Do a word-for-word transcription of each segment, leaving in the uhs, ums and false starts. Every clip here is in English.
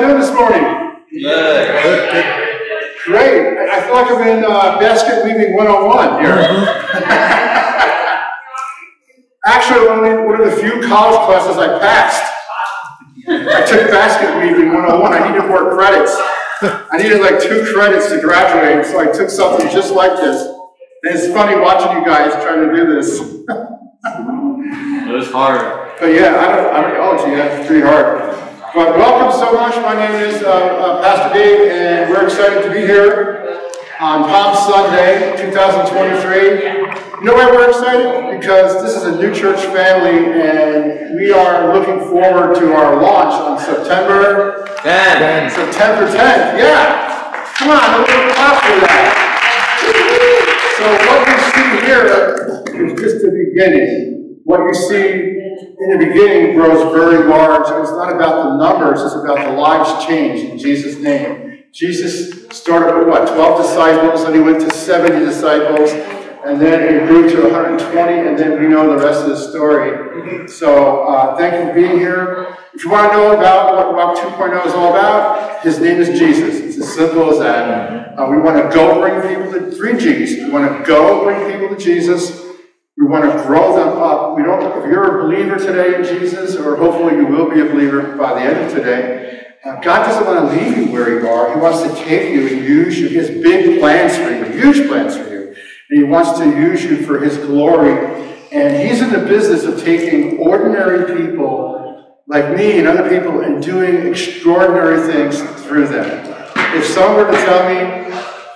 doing this morning? Good. Good, good. Great. I, I feel like I'm in uh, basket weaving one oh one here. Actually, only one of the few college classes I passed. I took basket weaving one oh one. I needed more credits. I needed like two credits to graduate, so I took something just like this. And it's funny watching you guys trying to do this. It was hard. But yeah, I don't, I don't, oh, gee, that's pretty hard. But welcome so much. My name is uh, uh, Pastor Dave, and we're excited to be here on Palm Sunday, two thousand twenty-three. You know why we're excited? Because this is a new church family, and we are looking forward to our launch on September tenth. September tenth, yeah. Come on, a little clap for that. So what you see here is just the beginning. What you see in the beginning grows very large, and it's not about the numbers, it's about the lives changed in Jesus' name. Jesus started with what, twelve disciples, and he went to seventy disciples, and then it grew to one hundred twenty, and then we know the rest of the story. So uh, thank you for being here. If you want to know about what Rock two point oh is all about, his name is Jesus. It's as simple as that. Uh, we want to go bring people to three G's. We want to go bring people to Jesus. We want to grow them up. We don't. If you're a believer today in Jesus, or hopefully you will be a believer by the end of today, uh, God doesn't want to leave you where you are. He wants to take you and use you. He has big plans for you, huge plans for you. And he wants to use you for his glory. And he's in the business of taking ordinary people like me and other people and doing extraordinary things through them. If someone were to tell me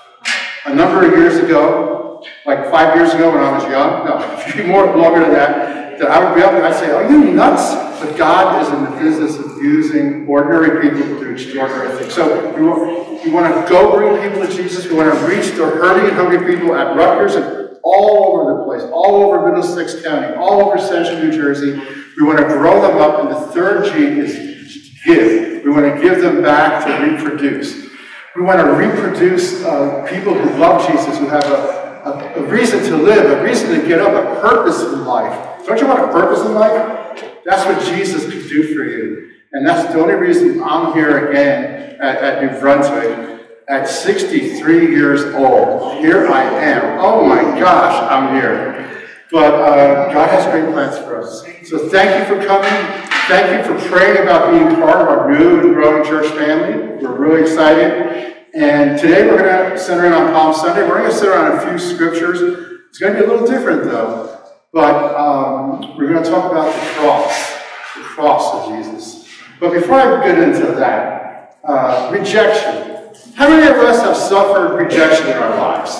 a number of years ago, like five years ago when I was young, no, a few more longer than that, that I would be up and I'd say, are you nuts? But God is in the business of using ordinary people to do extraordinary things. So we want, we want to go bring people to Jesus. We want to reach the hurting and hungry people at Rutgers and all over the place, all over Middlesex County, all over central New Jersey. We want to grow them up, and the third G is give. We want to give them back to reproduce. We want to reproduce uh, people who love Jesus, who have a A, a reason to live, a reason to get up, a purpose in life. Don't you want a purpose in life? That's what Jesus could do for you. And that's the only reason I'm here again at, at New Brunswick at sixty-three years old. Here I am. Oh my gosh, I'm here. But uh, God has great plans for us. So thank you for coming. Thank you for praying about being part of our new and growing church family. We're really excited. And today we're going to center in on Palm Sunday. We're going to center on a few scriptures. It's going to be a little different, though. But um, we're going to talk about the cross, the cross of Jesus. But before I get into that, uh, rejection. How many of us have suffered rejection in our lives?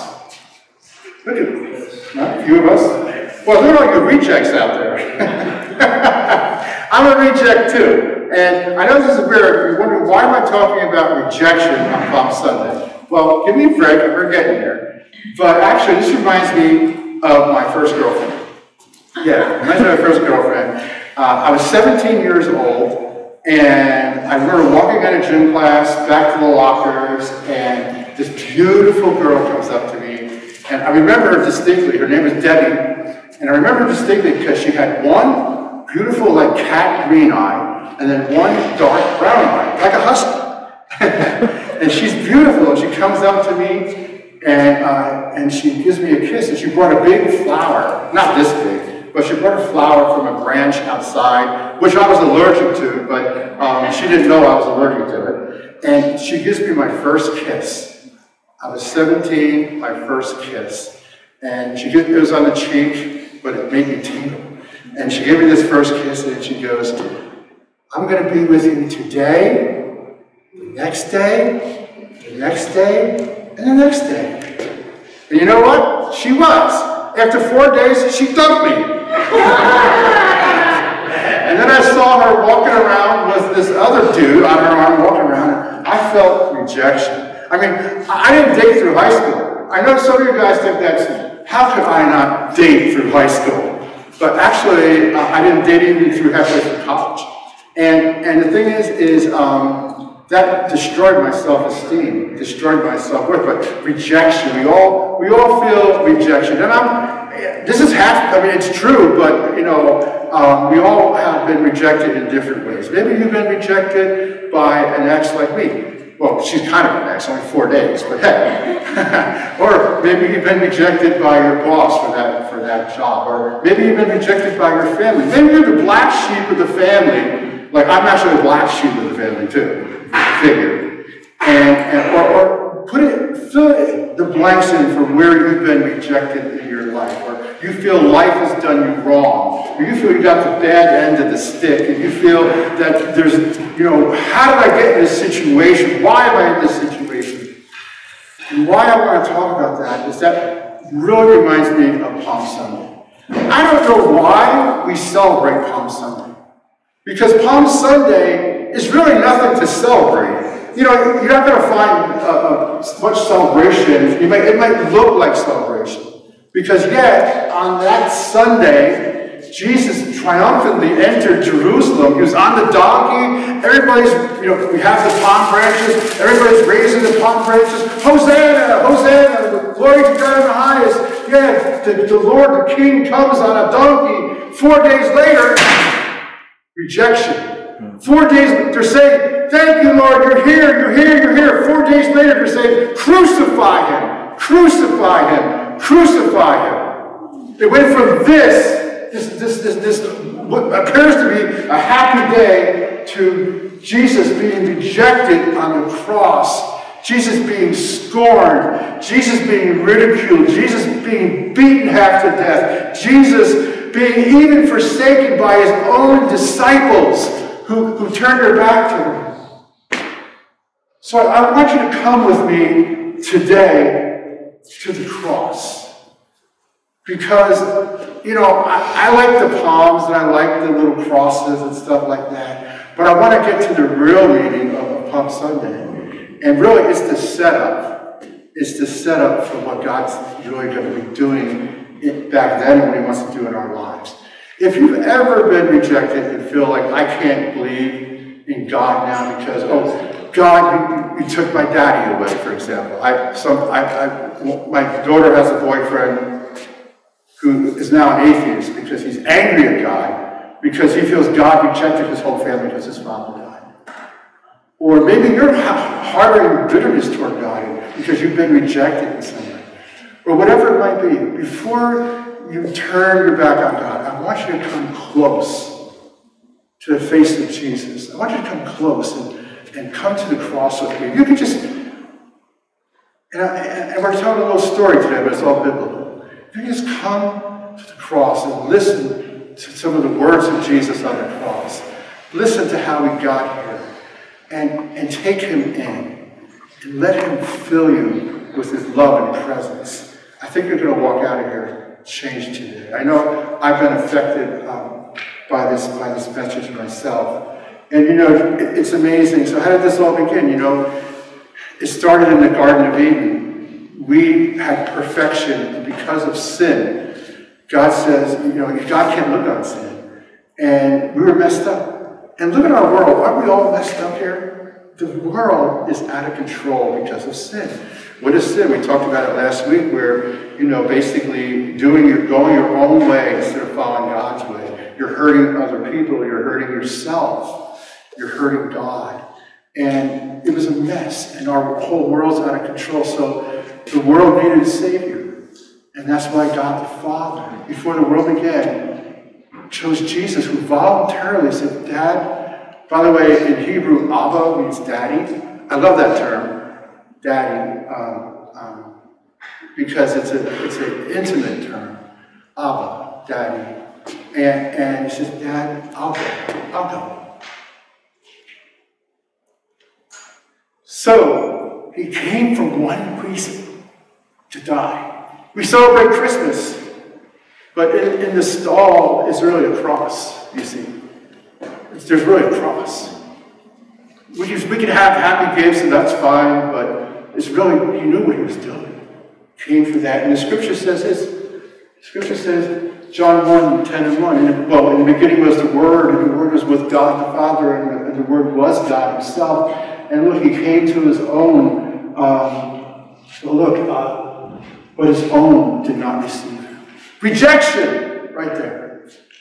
Look at this. Not a few of us. Well, there are all you rejects out there. I'm a reject, too. And I know this is weird. You're wondering, why am I talking about rejection on Palm Sunday? Well, give me a break. We're getting there. But actually, this reminds me of my first girlfriend. Yeah, reminds me of my first girlfriend. Uh, I was seventeen years old, and I remember walking out of gym class, back to the lockers, and this beautiful girl comes up to me. And I remember her distinctly. Her name was Debbie. And I remember her distinctly because she had one beautiful, like, cat green eye, and then one dark brown eye, like a husky. And she's beautiful, and she comes up to me, and uh, and she gives me a kiss, and she brought a big flower, not this big, but she brought a flower from a branch outside, which I was allergic to, but um, she didn't know I was allergic to it. And she gives me my first kiss. I was seventeen, my first kiss. And she gives, it was on the cheek, but it made me tingle. And she gave me this first kiss, and she goes, I'm going to be with you today, the next day, the next day, and the next day. And you know what? She was. After four days, she dumped me. And then I saw her walking around with this other dude on her arm walking around, and I felt rejection. I mean, I didn't date through high school. I know some of you guys think that's, how could I not date through high school? But actually, uh, I didn't date even through halfway through college. And, and the thing is, is um, that destroyed my self-esteem, destroyed my self-worth. But rejection, we all, we all feel rejection. And I'm, this is half, I mean, it's true, but, you know, um, we all have been rejected in different ways. Maybe you've been rejected by an ex like me. Well, she's kind of an ex, only four days, but hey. Or maybe you've been rejected by your boss for that, for that job. Or maybe you've been rejected by your family. Maybe you're the black sheep of the family. Like, I'm actually the black sheep of the family, too. Figure. And, and or, or put it, fill it, the blanks in from where you've been rejected in your life. Or you feel life has done you wrong. Or you feel you got the bad end of the stick. And you feel that there's, you know, how did I get in this situation? Why am I in this situation? And why I want to talk about that is that really reminds me of Palm Sunday. I don't know why we celebrate Palm Sunday. Because Palm Sunday is really nothing to celebrate. You know, you're not going to find uh, uh, much celebration. You might, it might look like celebration. Because yet, on that Sunday, Jesus triumphantly entered Jerusalem. He was on the donkey. Everybody's, you know, we have the palm branches. Everybody's raising the palm branches. Hosanna! Hosanna! Glory to God in the highest. Yeah, the, the Lord, the King, comes on a donkey. Four days later, rejection. Four days, they're saying, thank you, Lord, you're here, you're here, you're here. Four days later, they're saying, crucify him, crucify him, crucify him. It went from this, this, this, this, this what appears to be a happy day, to Jesus being rejected on the cross, Jesus being scorned, Jesus being ridiculed, Jesus being beaten half to death, Jesus being even forsaken by his own disciples, Who, who turned her back to him. So I want you to come with me today to the cross. Because, you know, I, I like the palms and I like the little crosses and stuff like that. But I want to get to the real meaning of, of Palm Sunday. And really, it's the setup. It's the setup for what God's really going to be doing it back then and what he wants to do in our lives. If you've ever been rejected and feel like, I can't believe in God now because, oh, God, you, you took my daddy away, for example. I, some, I, I, my daughter has a boyfriend who is now an atheist because he's angry at God because he feels God rejected his whole family because his father died. Or maybe you're harboring bitterness toward God because you've been rejected in some way. Or whatever it might be. Before you turn your back on God, I want you to come close to the face of Jesus. I want you to come close and, and come to the cross with me. You can just, and, I, and we're telling a little story today, but it's all biblical. You can just come to the cross and listen to some of the words of Jesus on the cross. Listen to how he got here. And, and take him in. And let him fill you with his love and presence. I think you're going to walk out of here changed today. I know I've been affected um, by this by this message myself. And you know, it, it's amazing. So how did this all begin? You know, it started in the Garden of Eden. We had perfection, and because of sin, God says, you know, God can't look on sin. And we were messed up. And look at our world. Aren't we all messed up here? The world is out of control because of sin. What is sin? We talked about it last week where, you know, basically doing your, going your own way instead of following God's way. You're hurting other people. You're hurting yourself. You're hurting God. And it was a mess. And our whole world's out of control. So the world needed a Savior. And that's why God the Father, before the world began, chose Jesus, who voluntarily said, Dad, by the way, in Hebrew, Abba means daddy. I love that term. Daddy, um, um, because it's a it's an intimate term, Abba, Daddy, and and he says, Dad, I'll go, I'll go. So he came for one reason, to die. We celebrate Christmas, but in, in the stall is really a cross. You see, it's, there's really a cross. We can, we can have happy gifts, and that's fine, but it's really, he knew what he was doing. Came for that. And the scripture says this. The scripture says, John one, ten and one. And, well, in the beginning was the Word, and the Word was with God the Father, and the, and the Word was God himself. And look, he came to his own. Um, well, look, uh, but his own did not receive him. Rejection, right there.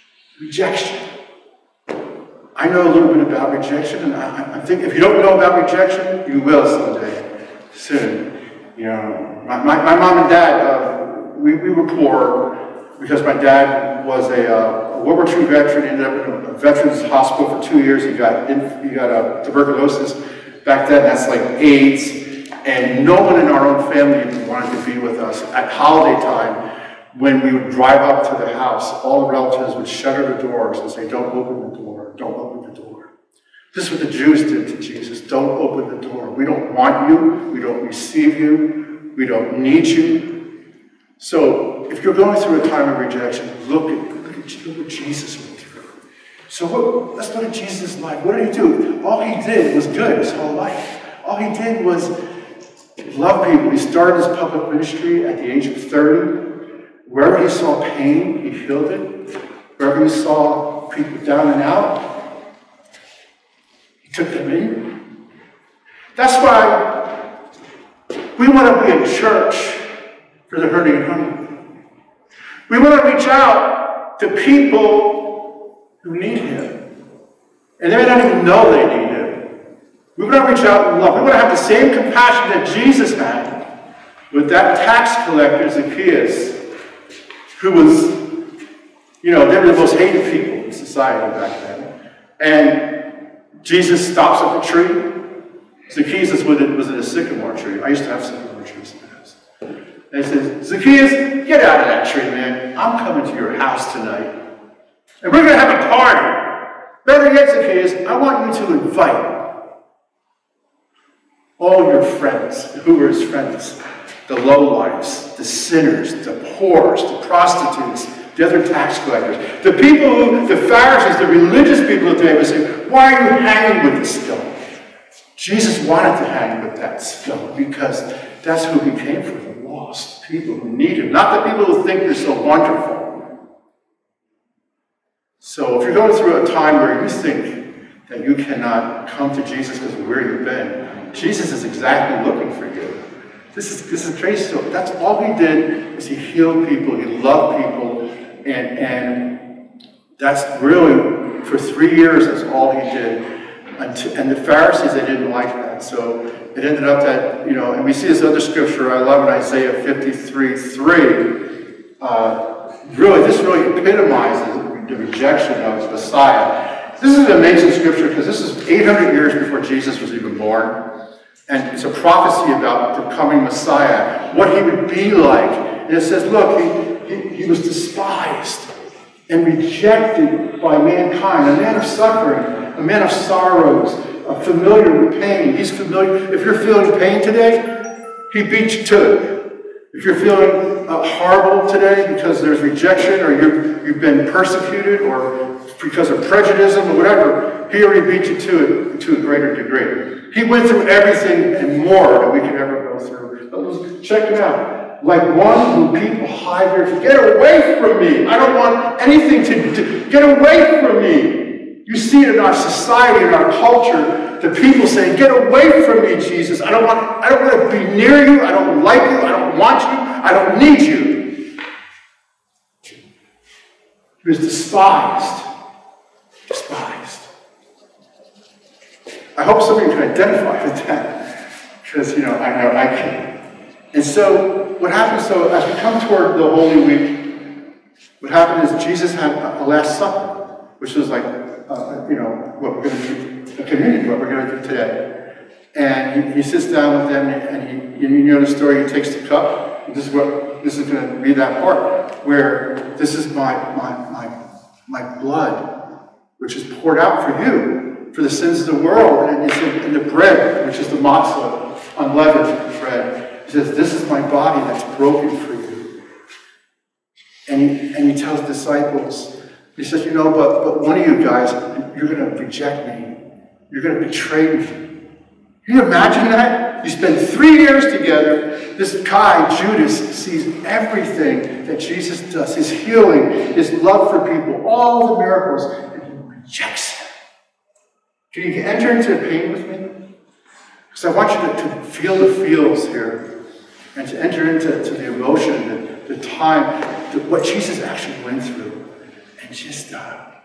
Rejection. I know a little bit about rejection, and I, I think if you don't know about rejection, you will someday, soon. You know, my, my, my mom and dad, uh, we, we were poor because my dad was a, uh, a World War Two veteran, ended up in a, a veterans hospital for two years. He got in, he got uh, tuberculosis back then. That's like AIDS, and no one in our own family even wanted to be with us. At holiday time, when we would drive up to the house, all the relatives would shutter the doors and say, "Don't open the door, don't open the door." This is what the Jews did to Jesus. Don't open the door. We don't want you. We don't receive you. We don't need you. So if you're going through a time of rejection, look at, look at, look what Jesus went through. So what, let's look at Jesus' life. What did he do? All he did was good his whole life. All he did was love people. He started his public ministry at the age of thirty. Wherever he saw pain, he healed it. Wherever he saw people down and out, he took them in. That's why we want to be a church for the hurting and hungry. We want to reach out to people who need him. And they may not even know they need him. We want to reach out in love. We want to have the same compassion that Jesus had with that tax collector, Zacchaeus, who was, you know, they were the most hated people in society back then. And Jesus stops at the tree. Zacchaeus was in, was in a sycamore tree. I used to have sycamore trees in the house. And he says, "Zacchaeus, get out of that tree, man. I'm coming to your house tonight. And we're going to have a party. Better yet, Zacchaeus, I want you to invite all your friends." Who were his friends? The lowlifes, the sinners, the poor, the prostitutes, the other tax collectors, the people who, the Pharisees, the religious people of the day would say, "Why are you hanging with this scum?" Jesus wanted to hang with that scum because that's who he came for, the lost people who need him, not the people who think they're so wonderful. So if you're going through a time where you think that you cannot come to Jesus because of where you've been, Jesus is exactly looking for you. This is this is crazy. So that's all he did is he healed people, he loved people, and and that's really for three years that's all he did. Until, and the Pharisees, they didn't like that. So it ended up that, you know, and we see this other scripture I love in Isaiah fifty-three three. Uh, really, this really epitomizes the rejection of Messiah. This is an amazing scripture because this is eight hundred years before Jesus was even born. And it's a prophecy about the coming Messiah, what he would be like. And it says, look, he, he, he was despised and rejected by mankind, a man of suffering, a man of sorrows, a familiar with pain. He's familiar. If you're feeling pain today, he beat you to it. If you're feeling uh, horrible today because there's rejection or you're, you've been persecuted or because of prejudice or whatever, he already beat you to it to a greater degree. He went through everything and more that we could ever go through. But check it out. Like one who people hide their feet. Get away from me. I don't want anything to do. Get away from me. You see it in our society, in our culture, the people saying, "Get away from me, Jesus. I don't want, I don't want to be near you. I don't like you. I don't want you. I don't need you." He was despised. Despised. I hope somebody can identify with that. Because, you know, I know I can. And so, what happened, so as we come toward the Holy Week, what happened is Jesus had a, a Last Supper, which was like, uh, you know, what we're going to do, a communion, what we're going to do today. And he, he sits down with them, and he, you know the story, he takes the cup. And this is what, this is going to be that part, where this is my, my, my, my blood, which is poured out for you, for the sins of the world. And it's in, in the bread, which is the matzah, unleavened bread. He says, "This is my body that's broken for you." And he, and he tells disciples, he says, you know, but, but one of you guys, you're going to reject me. You're going to betray me. Can you imagine that? You spend three years together. This guy, Judas, sees everything that Jesus does, his healing, his love for people, all the miracles, and he rejects him. Can you enter into pain with me? Because I want you to, to feel the feels here and to enter into to the emotion, the, the time, the, what Jesus actually went through. And just, uh,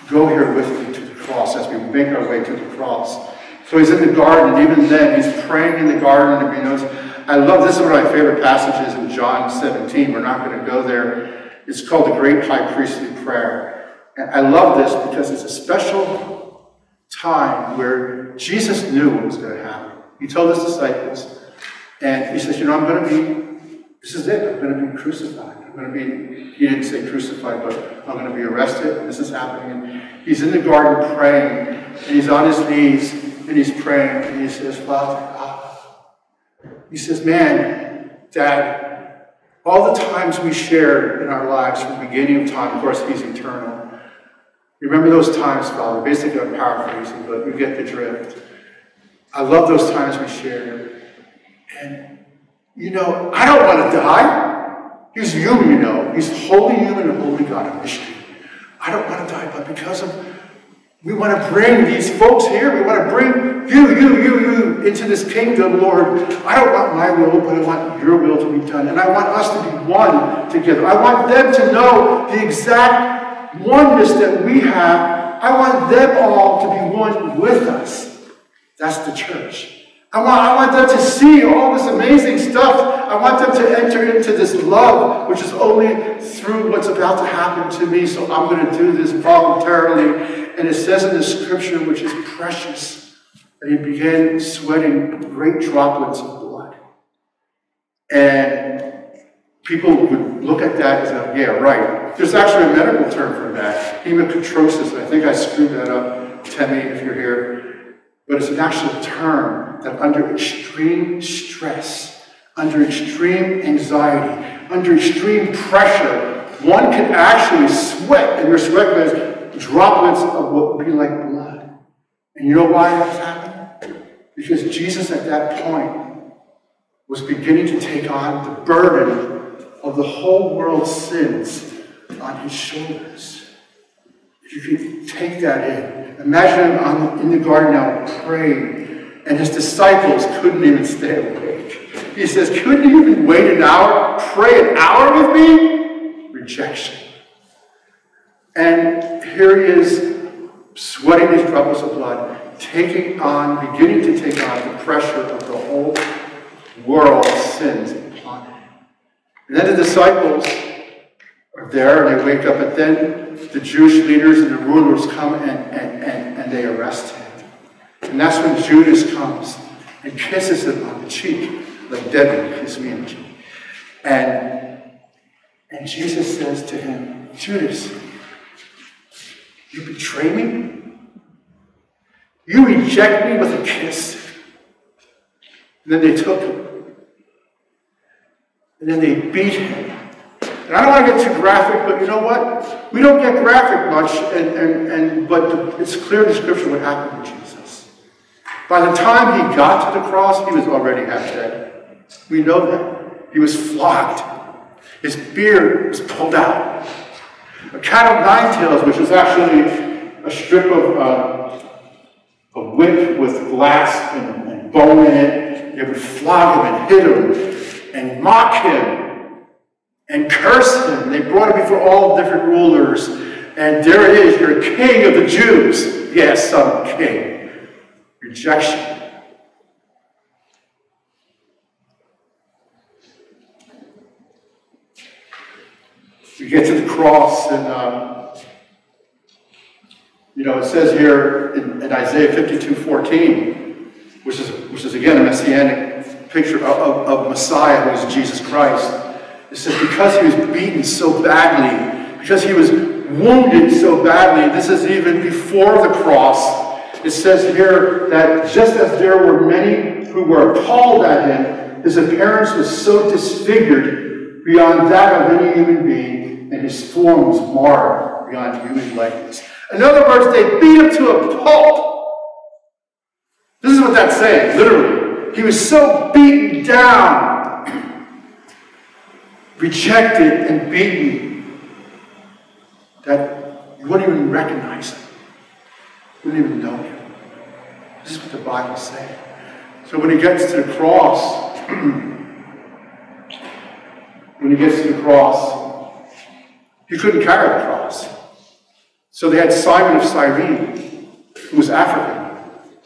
go here with me to the cross as we make our way to the cross. So he's in the garden, and even then he's praying in the garden. And he knows, I love, this is one of my favorite passages in John seventeen. We're not going to go there. It's called the Great High Priestly Prayer. And I love this because it's a special time where Jesus knew what was going to happen. He told his disciples, and he says, you know, I'm going to be, this is it, I'm going to be crucified. I'm going to be, he didn't say crucified, but I'm going to be arrested. This is happening. And he's in the garden praying, and he's on his knees, and he's praying, and he says, Father, God. He says, man, Dad, all the times we shared in our lives from the beginning of time, of course, he's eternal. Remember those times, Father. Basically, I'm paraphrasing, but you get the drift. I love those times we shared. And, you know, I don't want to die. He's human, you know. He's wholly human and wholly God of mystery. I don't want to die, but because of, we want to bring these folks here. We want to bring you, you, you, you into this kingdom, Lord. I don't want my will, but I want your will to be done. And I want us to be one together. I want them to know the exact oneness that we have. I want them all to be one with us. That's the church. I want, I want them to see all this amazing stuff. I want them to enter into this love, which is only through what's about to happen to me. So I'm going to do this voluntarily. And it says in the scripture, which is precious, that he began sweating great droplets of blood. And people would look at that and say, yeah, right. There's actually a medical term for that, hemochromatosis. I think I screwed that up, Temi, if you're here. But it's an actual term that under extreme stress, under extreme anxiety, under extreme pressure, one can actually sweat, and your sweat glands, droplets of what would be like blood. And you know why that's happening? Because Jesus at that point was beginning to take on the burden of the whole world's sins on his shoulders. If you could take that in. Imagine him on, in the garden now praying, and his disciples couldn't even stay awake. He says, couldn't you even wait an hour? Pray an hour with me? Rejection. And here he is, sweating these droplets of blood, taking on, beginning to take on the pressure of the whole world's sins upon him. And then the disciples are there, and they wake up, and then the Jewish leaders and the rulers come and, and, and, and they arrest him. And that's when Judas comes and kisses him on the cheek, like Debbie kissed me on the cheek. And, and Jesus says to him, Judas, you betray me? You reject me with a kiss? And then they took him. And then they beat him. And I don't want to get too graphic, but you know what? We don't get graphic much, and, and, and, but it's clear in the scripture what happened to Jesus. By the time he got to the cross, he was already half dead. We know that. He was flogged. His beard was pulled out. A cat of nine tails, which was actually a strip of uh, a whip with glass and, and bone in it. They would flog him and hit him and mock him and curse him. They brought him before all different rulers. And there it is, you're king of the Jews. Yes, son of king. Rejection. We get to the cross, and um, you know, it says here in, in Isaiah fifty-two fourteen, which is, which is again a messianic picture of, of, of Messiah, who is Jesus Christ. It says, because he was beaten so badly, because he was wounded so badly, this is even before the cross. It says here that just as there were many who were appalled at him, his appearance was so disfigured beyond that of any human being, and his form was marred beyond human likeness. In other words, they beat him to a pulp. This is what that's saying, literally. He was so beaten down, rejected and beaten, that you wouldn't even recognize him. You wouldn't even know him. This is what the Bible is saying. So when he gets to the cross, when he gets to the cross, he couldn't carry the cross. So So they had Simon of Cyrene, who was African,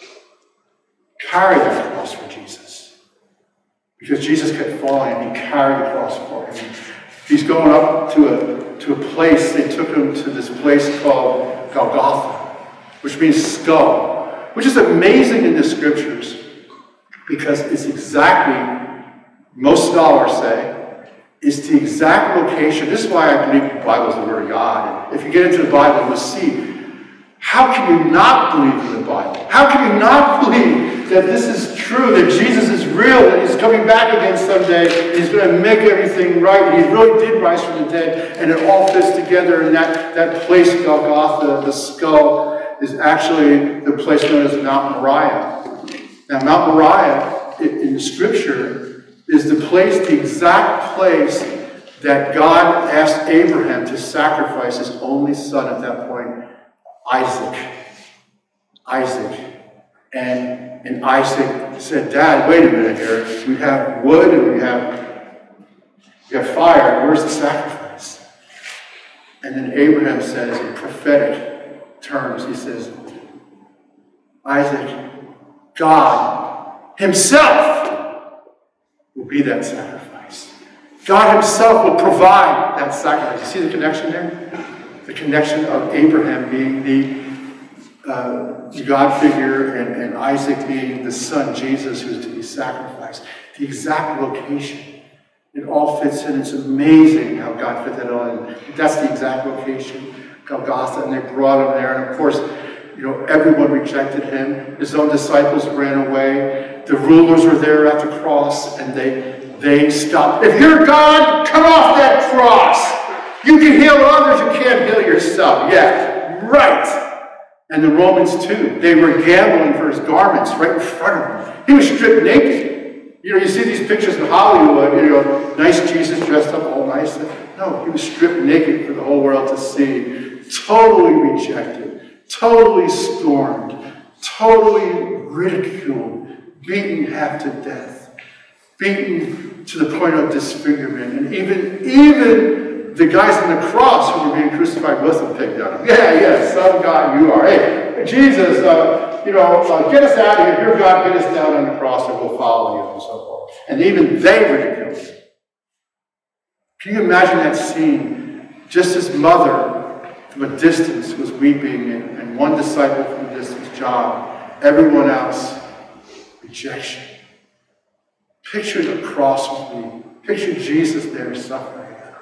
carry that cross for Jesus. Because Jesus kept falling, and he carried the cross for him. He's going up to a, to a place. They took him to this place called Golgotha, which means skull, which is amazing in the scriptures because it's exactly, most scholars say, is the exact location. This is why I believe the Bible is the Word of God. And if you get into the Bible, you'll see, how can you not believe in the Bible? How can you not believe that this is true, that Jesus is real, that he's coming back again someday, and he's going to make everything right, and he really did rise from the dead, and it all fits together in that, that place, Golgotha, the skull, is actually the place known as Mount Moriah. Now, Mount Moriah, in the scripture, is the place, the exact place that God asked Abraham to sacrifice his only son at that point, Isaac. Isaac. And, and Isaac said, Dad, wait a minute here. We have wood and we have, we have fire. Where's the sacrifice? And then Abraham says in prophetic terms, he says, Isaac, God himself will be that sacrifice. God himself will provide that sacrifice. You see the connection there? The connection of Abraham being the, uh, the God figure and, and Isaac being the son, Jesus, who's to be sacrificed. The exact location. It all fits in. It's amazing how God fit that on. That's the exact location, Golgotha, and they brought him there. And of course, you know, everyone rejected him. His own disciples ran away. The rulers were there at the cross, and they, they stopped. If you're God, come off that cross. You can heal others, you can't heal yourself. Yeah, right. And the Romans too. They were gambling for his garments right in front of him. He was stripped naked. You know, you see these pictures in Hollywood, you know, nice Jesus dressed up all nice. No, he was stripped naked for the whole world to see. Totally rejected, totally scorned, totally ridiculed, beaten half to death, beaten to the point of disfigurement, and even, even the guys on the cross who were being crucified with him picked on him. Yeah, yeah, some God you are. Hey, Jesus, uh, you know, uh, get us out of here. If you're God, get us down on the cross and we'll follow you and so forth. And even they ridiculed him. Can you imagine that scene? Just his mother from a distance was weeping, and, and one disciple from a distance, John. Everyone else, rejection. Picture the cross with me. Picture Jesus there suffering.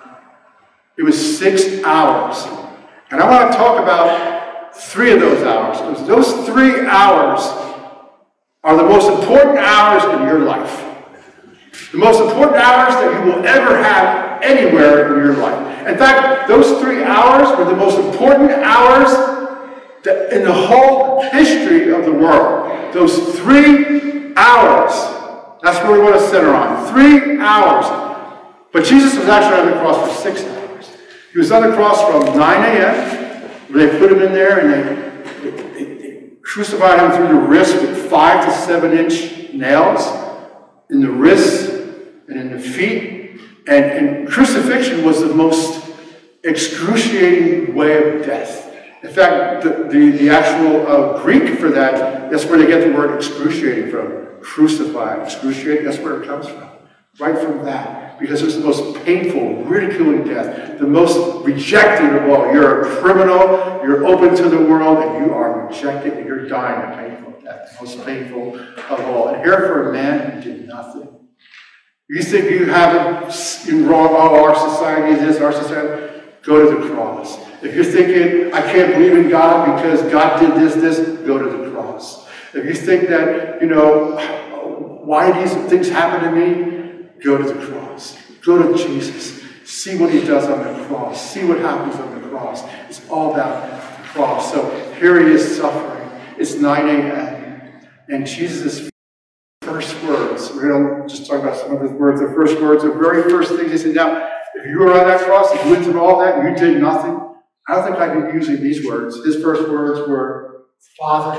It was six hours. And I want to talk about three of those hours. Because those three hours are the most important hours in your life. The most important hours that you will ever have anywhere in your life. In fact, those three hours were the most important hours that in the whole history of the world. Those three hours. That's what we want to center on. Three hours. But Jesus was actually on the cross for six hours. He was on the cross from nine a m They put him in there and they, they, they crucified him through the wrist with five to seven inch nails in the wrists and in the feet. And, and crucifixion was the most excruciating way of death. In fact, the, the, the actual uh, Greek for that, that's where they get the word excruciating from. Crucified, excruciating, that's where it comes from. Right from that. Because it was the most painful, ridiculing death. The most rejected of all. You're a criminal, you're open to the world, and you are rejected, and you're dying a painful death. The most painful of all. And here for a man who did nothing. You think you have it in wrong, oh, our society is this, our society, go to the cross. If you're thinking, I can't believe in God because God did this, this, go to the cross. If you think that, you know, why these things happen to me, go to the cross. Go to Jesus. See what he does on the cross. See what happens on the cross. It's all about the cross. So here he is suffering. It's nine a m And Jesus' first words, we're going to just talk about some of his words. The first words, the very first things he said, now, if you were on that cross, if you went through all that, and you did nothing, I don't think I'd be using these words. His first words were, Father,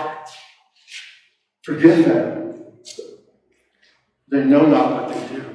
forgive them. They know not what they do.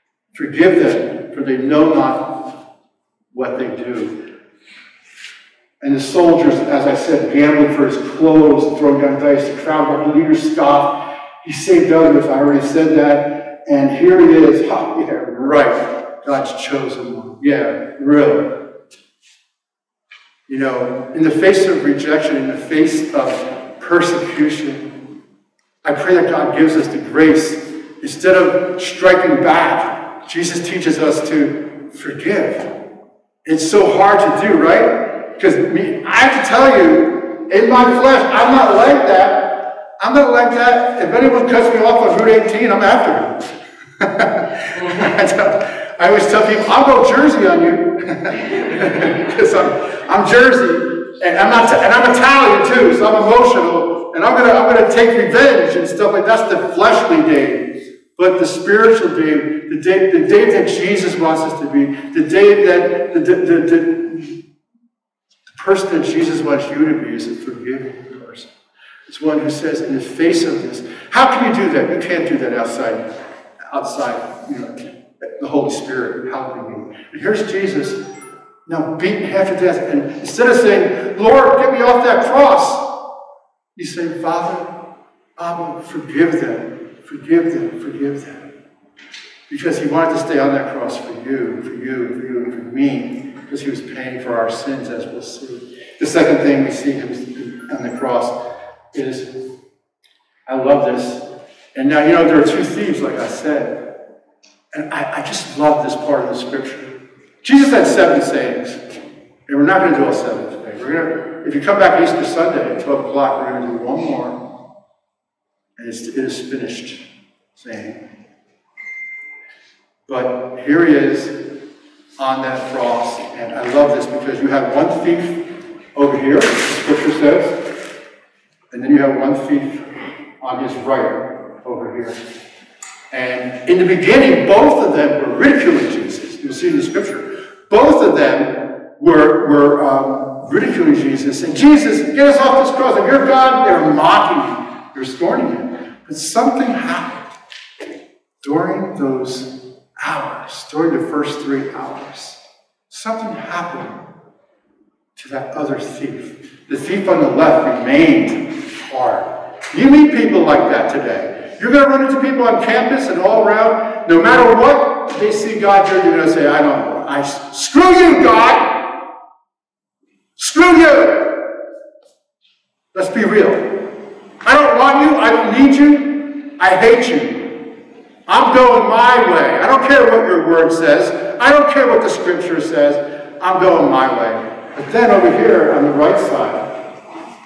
Forgive them, for they know not what they do. And the soldiers, as I said, gambling for his clothes, throwing down dice. The crowd, the leaders scoffed. He saved others. I already said that. And here he is. Oh, yeah, right. God's chosen one. Yeah, really. You know, in the face of rejection, in the face of persecution, I pray that God gives us the grace. Instead of striking back, Jesus teaches us to forgive. It's so hard to do, right? Because me, I have to tell you, in my flesh, I'm not like that. I'm not like that. If anyone cuts me off on Route eighteen, I'm after him. I always tell people, I'll go Jersey on you. Because I'm, I'm Jersey, and I'm, not, and I'm Italian too, so I'm emotional. And I'm going to I'm gonna take revenge and stuff like that. That's the fleshly Dave. But the spiritual Dave, the Dave, the Dave that Jesus wants us to be, the Dave that, the, the, the, the, the person that Jesus wants you to be is a forgiving person. It's one who says, in the face of this, how can you do that? You can't do that outside, outside, you know, the Holy Spirit helping you. And here's Jesus, now beaten half to death, and instead of saying, Lord, get me off that cross, he's saying, Father, Abba, forgive them, forgive them, forgive them. Because he wanted to stay on that cross for you, for you, for you, and for me, because he was paying for our sins, as we'll see. The second thing we see him on the cross is, I love this, and now, you know, there are two thieves, like I said, and I, I just love this part of the scripture. Jesus had seven sayings, and we're not going to do all seven today. We're going to, if you come back Easter Sunday at twelve o'clock, we're going to do one more, and it's, it is finished saying. But here he is on that cross, and I love this because you have one thief over here, the scripture says, and then you have one thief on his right over here. And in the beginning, both of them were ridiculing Jesus. You'll see in the scripture. Both of them were, were um, ridiculing Jesus. And Jesus, get us off this cross. If you're God, they're mocking him. They're scorning him. But something happened during those hours, during the first three hours. Something happened to that other thief. The thief on the left remained hard. You meet people like that today. You're going to run into people on campus and all around. No matter what they see God do, you're going to say, I don't know. I, screw you, God. Screw you. Let's be real. I don't want you. I don't need you. I hate you. I'm going my way. I don't care what your word says. I don't care what the scripture says. I'm going my way. But then over here on the right side,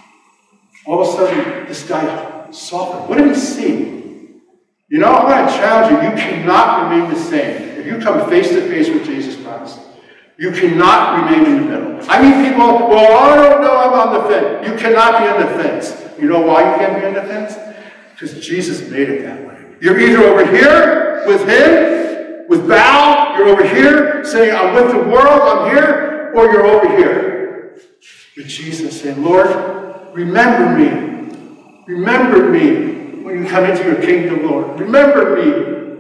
all of a sudden, this guy softened. What did he see? You know, I want to challenge you. You cannot remain the same. If you come face to face with Jesus Christ, you cannot remain in the middle. I mean, people, well, I don't know, I'm on the fence. You cannot be on the fence. You know why you can't be on the fence? Because Jesus made it that way. You're either over here with him, with Baal, you're over here saying, I'm with the world, I'm here, or you're over here with Jesus saying, Lord, remember me. Remember me. When you come into your kingdom, Lord. Remember me.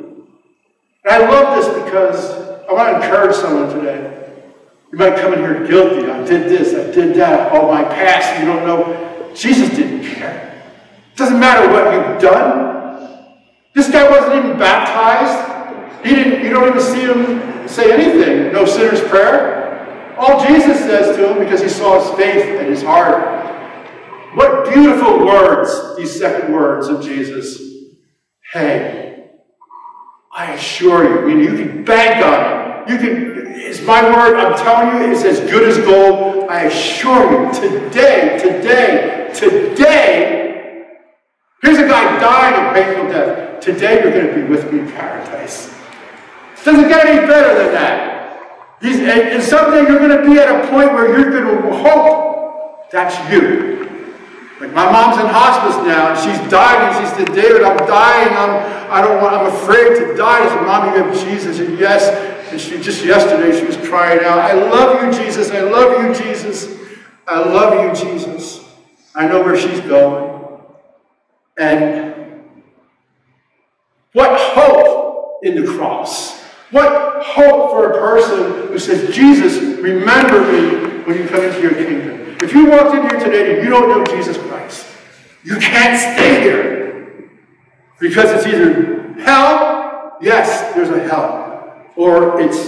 And I love this because I want to encourage someone today. You might come in here guilty. I did this, I did that. Oh, my past, you don't know. Jesus didn't care. It doesn't matter what you've done. This guy wasn't even baptized. He didn't, you don't even see him say anything. No sinner's prayer. All Jesus says to him, because he saw his faith and his heart. What beautiful words, these second words of Jesus. Hey, I assure you, I mean, you can bank on it. You can, it's my word, I'm telling you, it's as good as gold. I assure you, today, today, today, here's a guy dying a painful death. Today you're going to be with me in paradise. Doesn't get any better than that. He's, and, and someday you're going to be at a point where you're going to hope that's you. Like my mom's in hospice now, and she's dying, and she said, David, I'm dying, I'm, I don't want, I'm afraid to die. I said, Mom, you have Jesus, and yes, and she, just yesterday, she was crying out, I love you, Jesus, I love you, Jesus, I love you, Jesus. I know where she's going. And what hope in the cross. What hope for a person who says, Jesus, remember me when you come into your kingdom. you walked in here today and you don't know Jesus Christ, you can't stay here. Because it's either hell, yes, there's a hell, or it's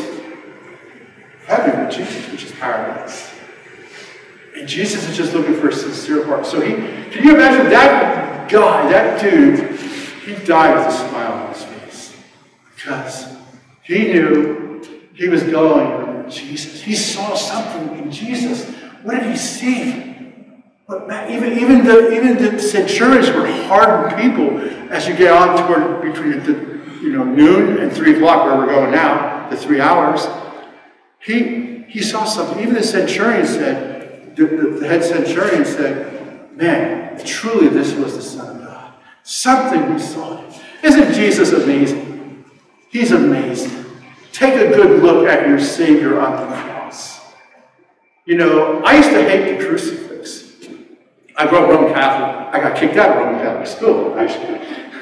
heaven with Jesus, which is paradise. And Jesus is just looking for a sincere heart. So he, can you imagine that guy, that dude, he died with a smile on his face. Because he knew he was going with Jesus. He saw something in Jesus. What did he see? But man, even, even, the, even the centurions were hardened people as you get on toward between the, you know, noon and three o'clock, where we're going now, the three hours. He, he saw something. Even the centurion said, The, the, the head centurion said, man, truly this was the Son of God. Something we saw. Isn't Jesus amazing? He's amazing. Take a good look at your Savior on the cross. You know, I used to hate the crucifix. I grew up Roman Catholic. I got kicked out of Roman Catholic school, actually.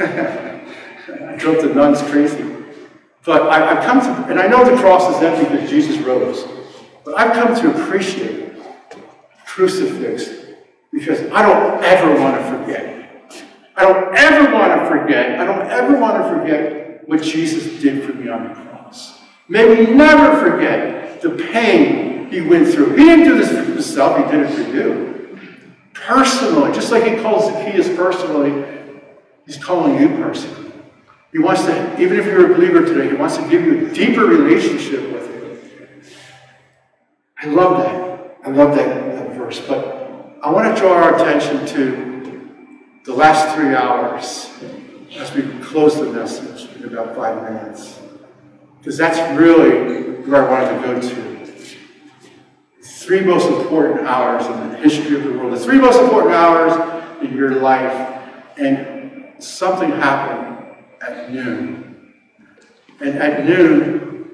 I drove the nuns crazy. But I, I've come to, and I know the cross is empty because Jesus rose. But I've come to appreciate crucifix, because I don't ever want to forget. I don't ever want to forget. I don't ever want to forget what Jesus did for me on the cross. May we never forget the pain he went through. He didn't do this for himself. He did it for you. Personally, just like he calls Zacchaeus personally, he's calling you personally. He wants to, even if you're a believer today, he wants to give you a deeper relationship with him. I love that. I love that. But I want to draw our attention to the last three hours as we close the message in about five minutes. Because that's really where I wanted to go to. The three most important hours in the history of the world. The three most important hours in your life. And something happened at noon. And at noon,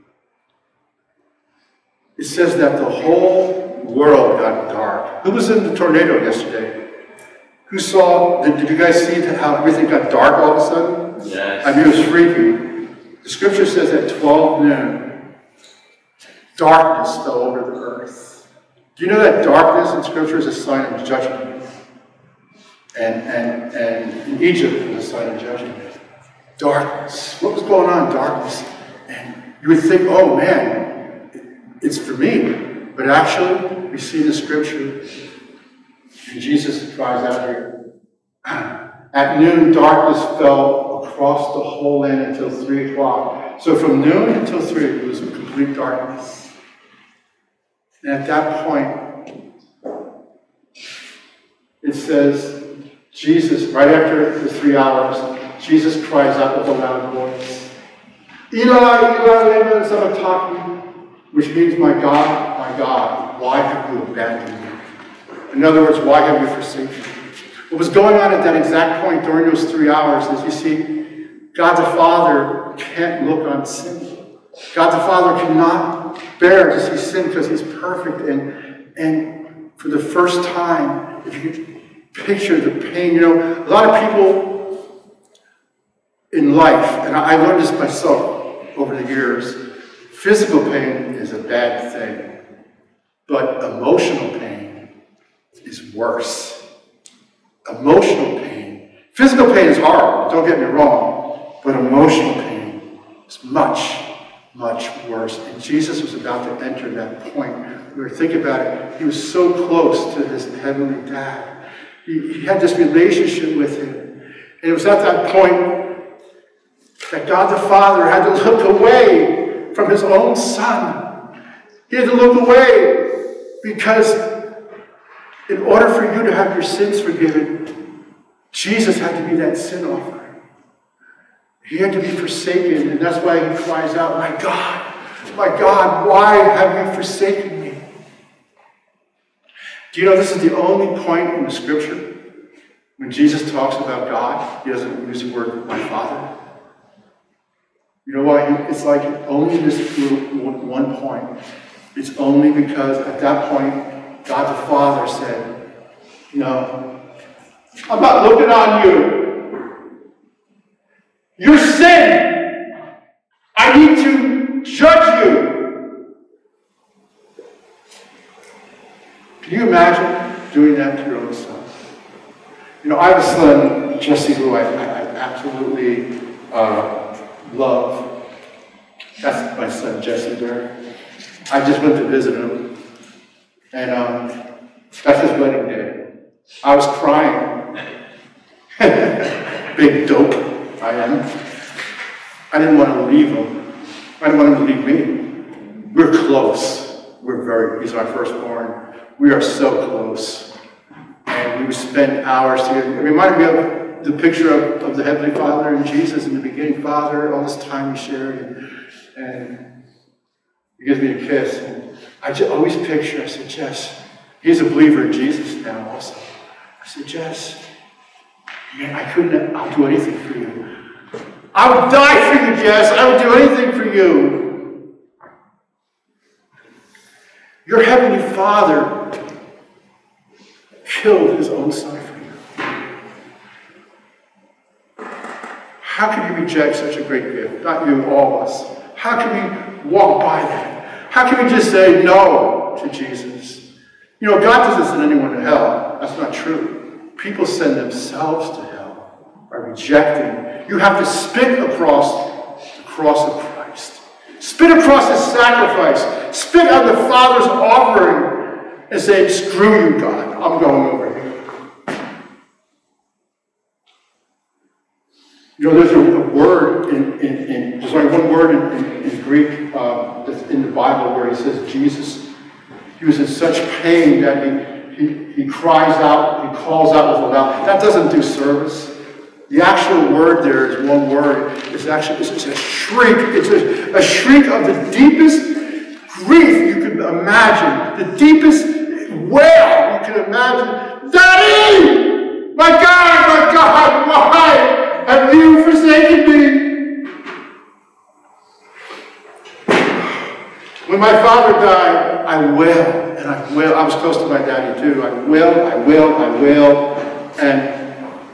it says that the whole world got dark. Who was in the tornado yesterday? Who saw, did, did you guys see how everything got dark all of a sudden? Yes. I mean, it was freaky. The scripture says at twelve noon, darkness fell over the earth. Do you know that darkness in scripture is a sign of judgment? And, and, and in Egypt, it was a sign of judgment. Darkness. What was going on in darkness? And you would think, oh man, it's for me. But actually, we see the scripture, and Jesus cries out here. At noon, darkness fell across the whole land until three o'clock. So from noon until three, it was complete darkness. And at that point, it says, Jesus, right after the three hours, Jesus cries out with a loud voice, Eli, Eli, lema sabachthani, which means, my God, my God, why have you abandoned me? In other words, why have you forsaken me? What was going on at that exact point during those three hours is, you see, God the Father can't look on sin. God the Father cannot bear to see sin because he's perfect. And, and for the first time, if you could picture the pain, you know, a lot of people in life, and I learned this myself over the years, physical pain is a bad thing, but emotional pain is worse. Emotional pain. Physical pain is horrible, don't get me wrong, but emotional pain is much, much worse. And Jesus was about to enter that point where, think about it, he was so close to his heavenly dad. He, he had this relationship with him. And it was at that point that God the Father had to look away from his own son. He had to look away because in order for you to have your sins forgiven, Jesus had to be that sin offering. He had to be forsaken, and that's why he cries out, my God, my God, why have you forsaken me? Do you know this is the only point in the scripture when Jesus talks about God, he doesn't use the word my Father? You know why? It's like only this one point. It's only because at that point, God the Father said, no, I'm not looking on you. Your sin, I need to judge you. Can you imagine doing that to your own son? You know, I have a son, Jesse, who I, I, I absolutely uh, love. That's my son, Jesse Berg. I just went to visit him, and um, that's his wedding day. I was crying. Big dope I am. I didn't want to leave him. I didn't want him to leave me. We're close. We're very, he's our firstborn. We are so close. And we would spend hours together. It reminded me of the picture of, of the Heavenly Father and Jesus in the beginning. Father, all this time we shared. And, and he gives me a kiss. And I just always picture, I said, Jess, he's a believer in Jesus now also. I said, Jess, man, I couldn't, I'll do anything for you. I would die for you, Jess. I would do anything for you. Your Heavenly Father killed his own son for you. How can you reject such a great gift? Not you, all of us. How can we walk by that? How can we just say no to Jesus? You know, God doesn't send anyone to hell. That's not true. People send themselves to hell by rejecting. You have to spit across the cross of Christ. Spit across his sacrifice. Spit on the Father's offering and say, screw you, God. I'm going over here. You know, there's a, a word in, in, in, there's only one word in, in, in Greek uh, that's in the Bible where he says Jesus. He was in such pain that he, he, he cries out, he calls out with a loud. That doesn't do service. The actual word there is one word. It's actually it's, it's a shriek. It's a, a shriek of the deepest grief you could imagine. The deepest wail you can imagine. Daddy! My God, my God, why have you forsaken me? When my father died, I wailed, and I wailed. I was close to my daddy too. I wailed, I wailed, I wailed, and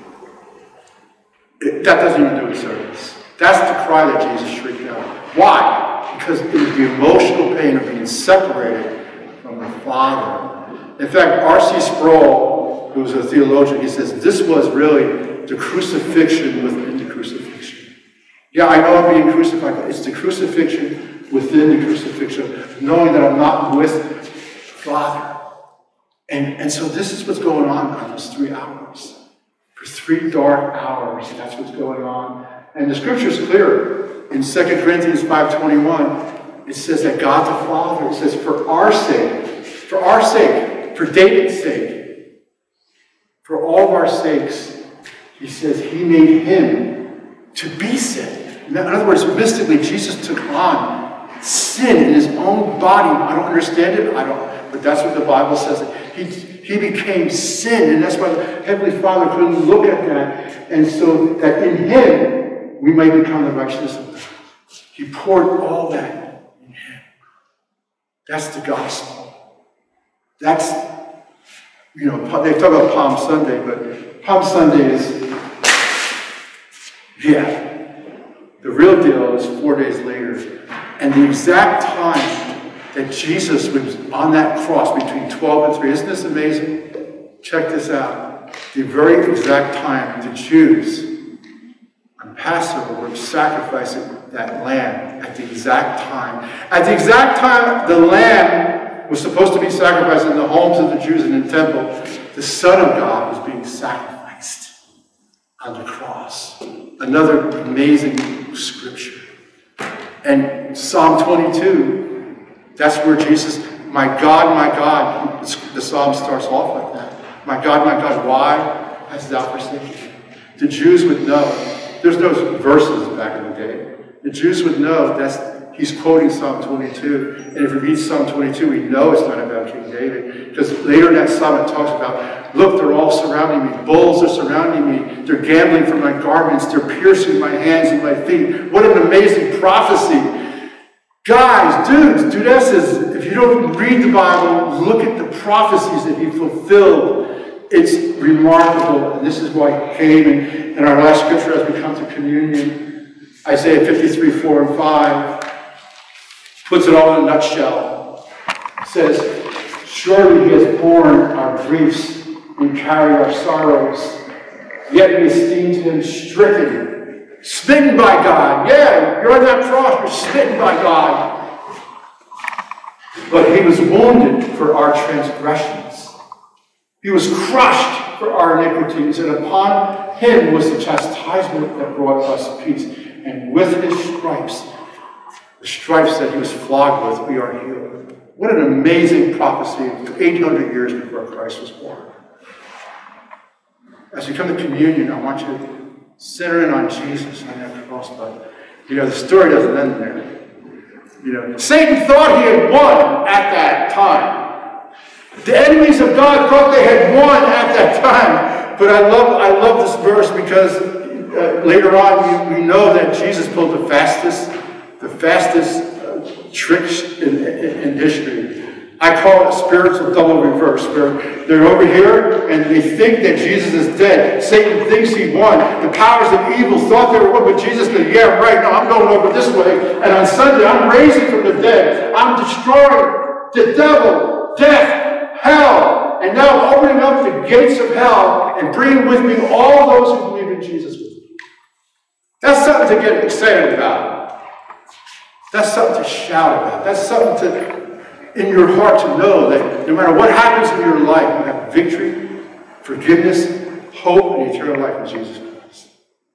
it, that doesn't even do a service. That's the cry that Jesus shrieked out. Why? Because it was the emotional pain of being separated from the Father. In fact, R C Sproul, who was a theologian, he says this was really the crucifixion within the crucifixion. Yeah, I know I'm being crucified, but it's the crucifixion within the crucifixion, knowing that I'm not with Father. And, and so this is what's going on on those three hours. For three dark hours, that's what's going on. And the scripture is clear. In Second Corinthians five twenty-one, it says that God the Father, it says, for our sake, for our sake, for David's sake, for all of our sakes, he says he made him to be sin. In other words, mystically, Jesus took on sin in his own body. I don't understand it, I don't, but that's what the Bible says. He, he became sin, and that's why the Heavenly Father couldn't look at that. And so that in him, we may become the righteousness of God. He poured all that in him. That's the gospel. That's, you know, they talk about Palm Sunday, but Palm Sunday is, yeah, the real deal is four days later. And the exact time that Jesus was on that cross between twelve and three, isn't this amazing? Check this out. The very exact time the Jews on Passover were sacrificing that lamb at the exact time. At the exact time the lamb was supposed to be sacrificed in the homes of the Jews and in the temple, the Son of God was being sacrificed on the cross. Another amazing scripture. And Psalm twenty-two, that's where Jesus, my God, my God, the psalm starts off like that. My God, my God, why hast thou forsaken me? The Jews would know. There's no verses back in the day. The Jews would know that's he's quoting Psalm twenty-two. And if we read Psalm twenty-two, we know it's not about King David. Because later in that psalm it talks about, look, they're all surrounding me. Bulls are surrounding me. They're gambling for my garments. They're piercing my hands and my feet. What an amazing prophecy. Guys, dudes, dudesses, if you don't read the Bible, look at the prophecies that he fulfilled. It's remarkable. And this is why he came. And, and our last scripture as we come to communion, Isaiah fifty-three, four and five, puts it all in a nutshell. It says, Surely he has borne our griefs and carried our sorrows. Yet we esteemed him stricken, smitten by God. Yeah, you're on that cross, you're smitten by God. But he was wounded for our transgressions. He was crushed for our iniquities, and upon him was the chastisement that brought us peace. And with his stripes, the stripes that he was flogged with, we are healed. What an amazing prophecy eight hundred years before Christ was born. As you come to communion, I want you to center in on Jesus on that cross. But, you know, the story doesn't end there. You know, Satan thought he had won at that time. The enemies of God thought they had won at that time. But I love, I love this verse because uh, later on we, we know that Jesus pulled the fastest, the fastest uh, tricks in, in, in history. I call it a spiritual double reverse, where they're over here and they think that Jesus is dead. Satan thinks he won. The powers of evil thought they were won, but Jesus said, yeah, right, no, I'm going over this way. And on Sunday, I'm raising from the dead. I'm destroying the devil, death, hell. And now I'm opening up the gates of hell and bringing with me all those who believe in Jesus with me. That's something to get excited about. That's something to shout about. That's something to... in your heart to know that no matter what happens in your life, you have victory, forgiveness, hope, and eternal life in Jesus Christ.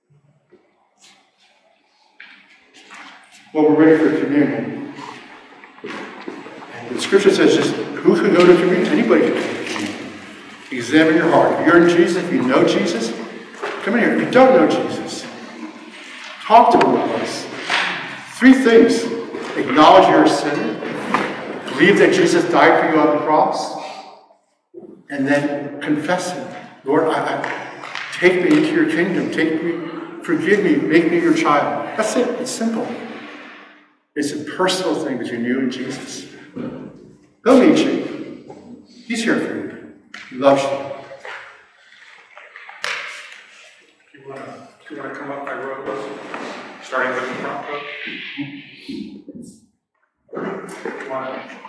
Well, we're ready for communion. And the scripture says just who can go to communion? Anybody can go to communion. Examine your heart. If you're in Jesus, if you know Jesus, come in here. If you don't know Jesus, talk to him about this. Three things. Acknowledge you're a sinner. Believe that Jesus died for you on the cross, and then confess him. Lord, I, I, take me into your kingdom. Take me, forgive me, make me your child. That's it. It's simple. It's a personal thing between you and Jesus. He'll meet you. He's here for you. He loves you. Do you want to, do you want to come up by row, starting with the front row? Come on.